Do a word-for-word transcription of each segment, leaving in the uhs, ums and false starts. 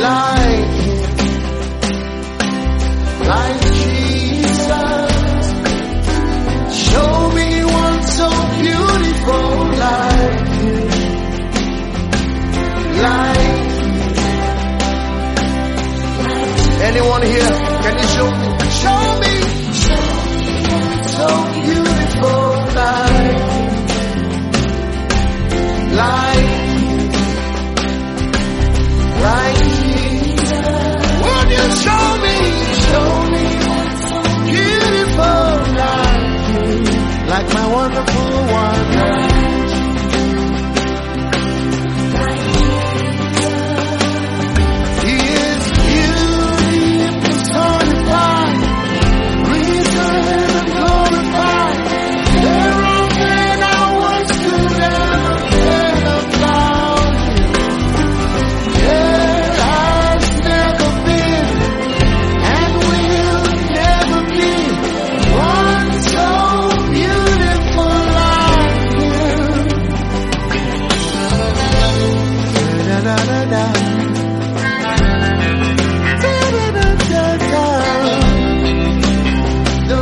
like him, like Jesus. Show me one so beautiful like him, like him. Anyone here? Can you show me? Show me so beautiful like him, like like Jesus. Won't you show me, show me beautiful like him, like my wonderful wonder. He is beauty personified, reason and glorified. There are men I once could never care about him. There has never been and will never be one so beautiful like him. Da da da da. Da da da da da. Do.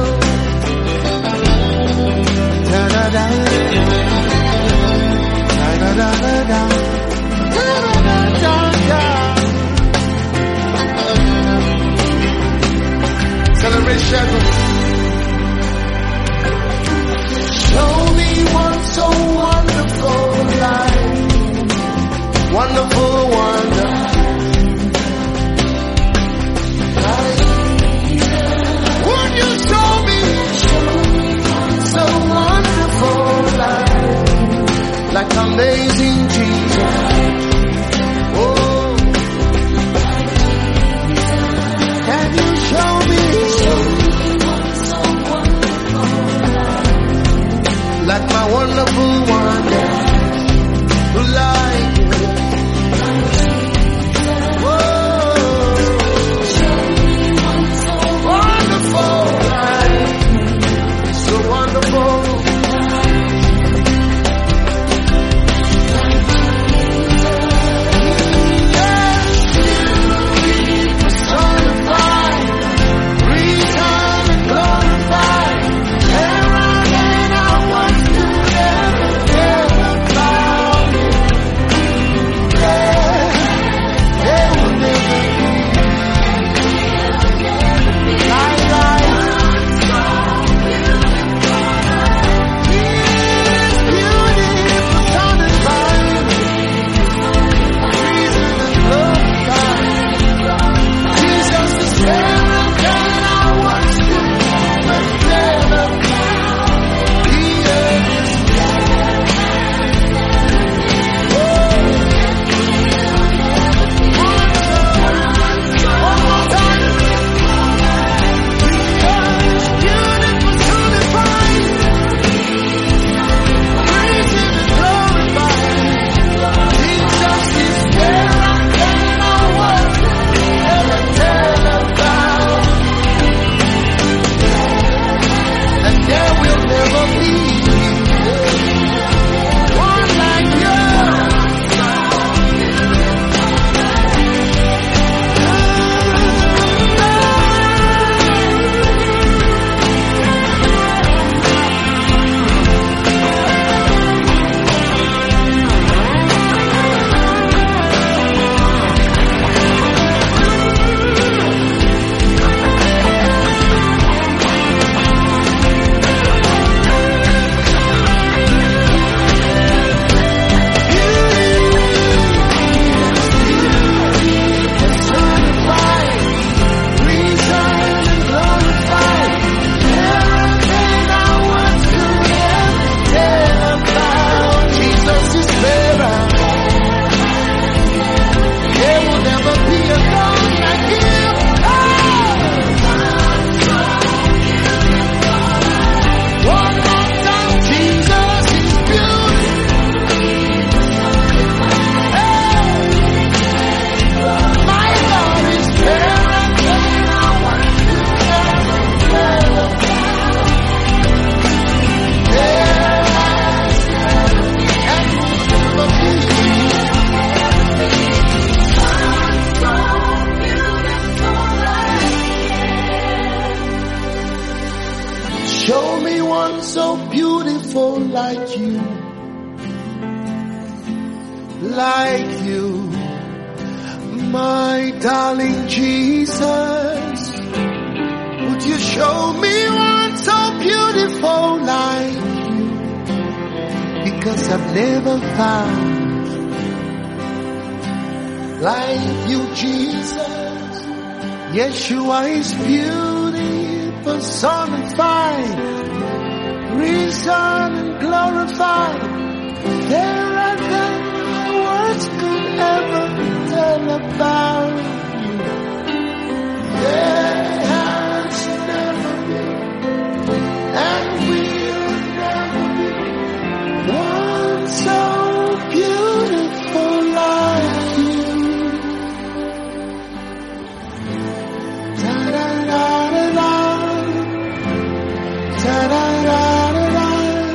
Da da da. Da da da da da. Da da da da. Celebration. Show me one so wonderful life, wonderful wonder. beautiful like you, like you, my darling Jesus. Would you show me one so beautiful like you? Because I've never found like you, Jesus. Yeshua is beauty personified, risen and glorified. There than my words could ever tell about you. There has never been, and will never be, one so beautiful like you. Da-da-da-da-da, da-da-da-da-da,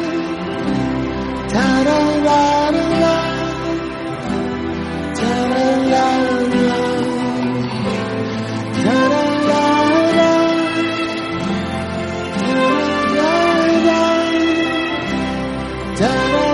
da-da-da-da-da, da-da-da-da-da, da-da-da-da-da, da-da-da-da-da.